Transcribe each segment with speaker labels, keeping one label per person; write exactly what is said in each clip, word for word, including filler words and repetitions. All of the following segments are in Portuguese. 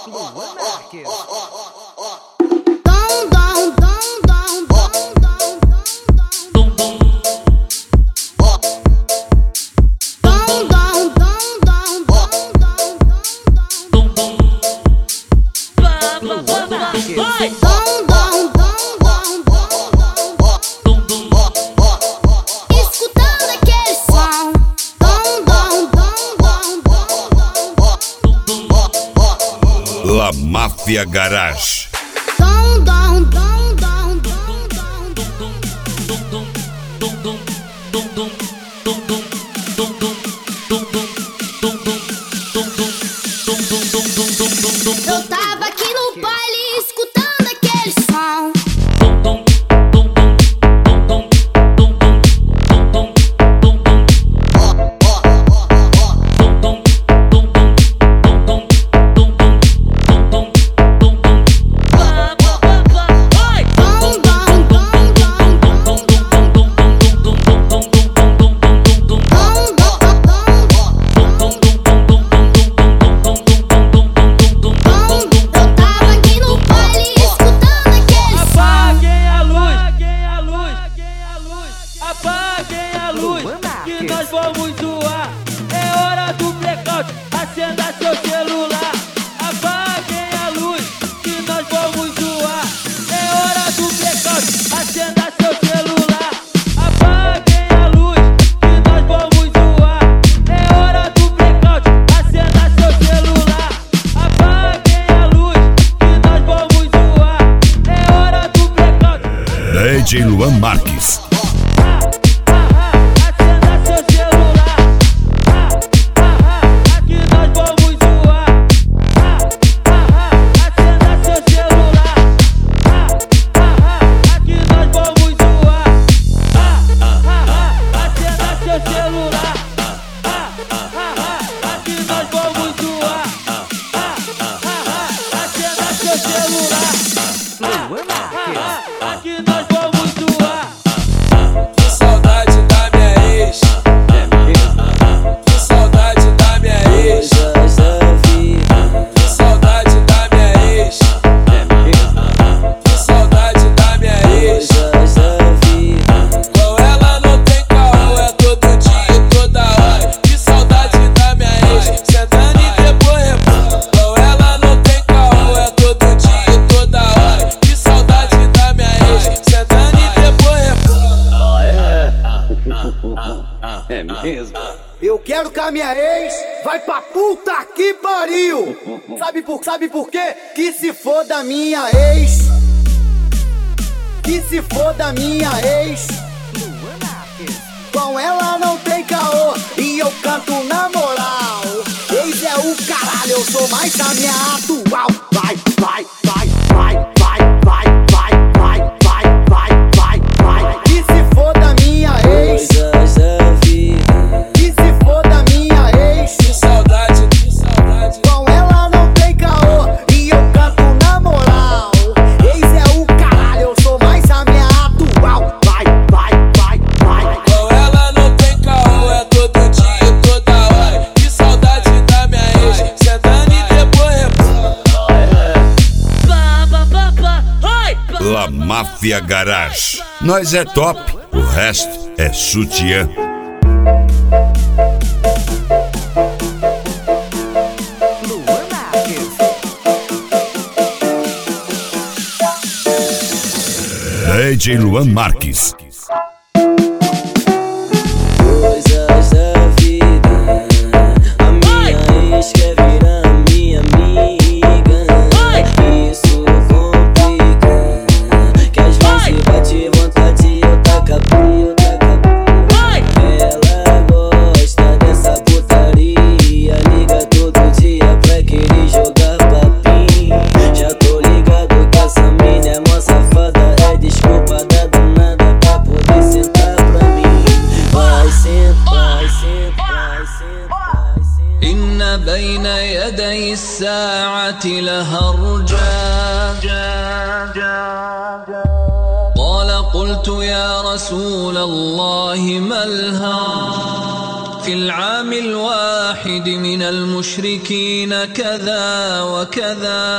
Speaker 1: La Máfia Garage.
Speaker 2: Eu tava aqui no baile escutando aquele som.
Speaker 3: Apaguem a luz, que nós vamos zoar. É hora do blackout, acenda seu celular. Apaguem a luz, que nós vamos zoar. É hora do blackout, acenda seu celular. Apaguem a luz, que nós vamos zoar. É hora do blackout, acenda seu celular. Apaguem a luz, que nós vamos zoar. É hora do blackout.
Speaker 1: D J Luan Marques.
Speaker 3: Aqui nós vamos zoar.
Speaker 4: Que saudade da minha ex. Que saudade da minha ex. Que saudade da minha ex. Que saudade da minha ex. Com ela não tem caô, é todo dia e toda hora. Que saudade da minha ex. Sentando e depois repor. Com ela não tem caô, é todo dia e toda hora. Que saudade da minha ex. Sentando e depois repor.
Speaker 5: É mesmo?
Speaker 6: Eu quero que a minha ex vai pra puta que pariu. Sabe por, sabe por quê? Que se for da minha ex. Que se for da minha ex. Com ela não tem caô e eu canto na moral. Ex é o caralho, eu sou mais a minha atual. Vai, vai, vai, vai, vai, vai, vai, vai, vai, vai, vai, vai. Que se for da minha ex. Que se for da minha ex.
Speaker 4: Que saudade, que saudade.
Speaker 6: Com ela não tem caô e eu canto na moral. Ex é o caralho, eu sou mais a minha atual. Vai, vai, vai, vai.
Speaker 4: Com ela não tem caô, é todo dia e toda hora. Que saudade da minha ex. Sentando e depois repor.
Speaker 1: La Máfia Garage. Nós é top, o resto é sutiã. D J Luan Marques.
Speaker 5: Coisas da vida, a minha ex quer virar minha amiga. Isso complica, que às vezes bate vontade e eu taca pio, taca pio. Ela gosta dessa putaria, liga todo dia pra querer jogar papinho. Já tô ligado que essa mina é mó safada, é desculpa da danada pra poder sentar pra mim. Vai sentar, vai sentar, vai sentar, vai sentar.
Speaker 7: إن بين يدي الساعة لهرجا قال قلت يا رسول الله ما الهرج في العام الواحد من المشركين كذا وكذا.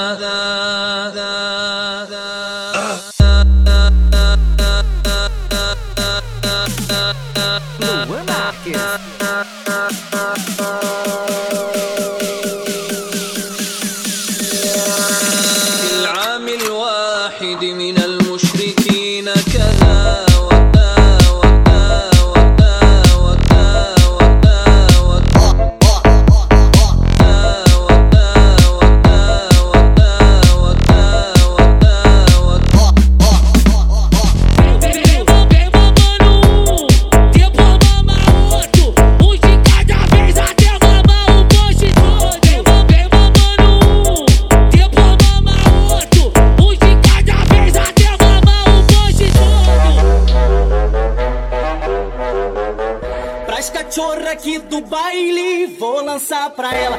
Speaker 7: في العام الواحد من المشركين كذا
Speaker 6: cachorra aqui do baile, vou lançar pra ela.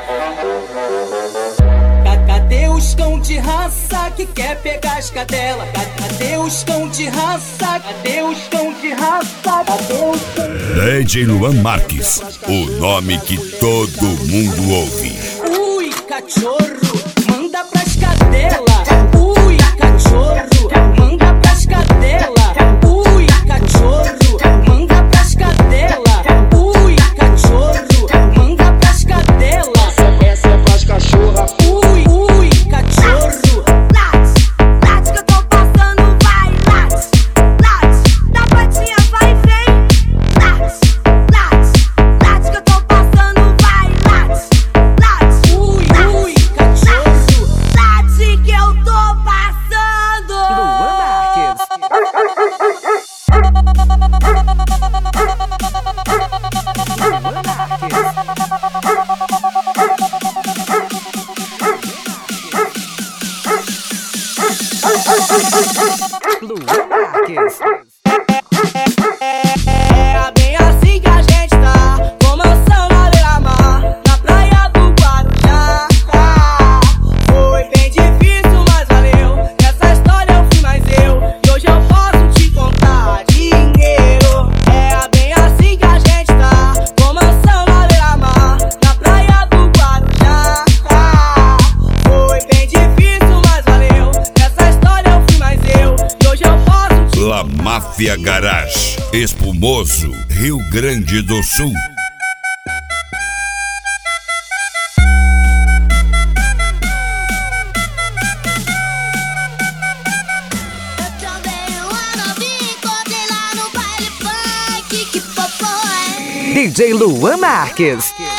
Speaker 6: Cadê os cão de raça que quer pegar as cadelas? Cadê os cão de raça? Cadê os cão de raça? Cadê os cão de raça?
Speaker 1: D J Luan Marques, o nome que todo mundo ouve.
Speaker 6: Ui, cachorro, manda pras cadelas. Ui, cachorro, manda pras cadelas. Ui, cachorro, manda pras cadelas. Ui, cachorro, manda pras cadelas.
Speaker 8: Essa é pras cachorra.
Speaker 6: Ui, ui, cachorro.
Speaker 2: Late, late que eu tô passando, vai, late, late, da patinha vai e vem. Late, late, late que eu tô passando, vai, late, late.
Speaker 6: Ui, ui, cachorro.
Speaker 2: Late que eu tô passando.
Speaker 8: Luan Marques. Luan Marques.
Speaker 6: É bem assim que a gente tá, com mansão na beira-mar, na praia do Guarujá. Foi bem difícil, mas valeu. Nessa história eu fui mais eu, e hoje eu posso te contar dinheiro. É bem assim que a gente tá, com mansão na beira-mar, na praia do Guarujá. Foi bem difícil, mas valeu. Nessa história eu fui mais eu, e hoje eu posso te
Speaker 1: La Máfia Garage, Espumoso, Rio Grande do Sul.
Speaker 2: Eu também uma novinha, encontrei lá no baile funk, que popô é?
Speaker 8: D J Luan Marques.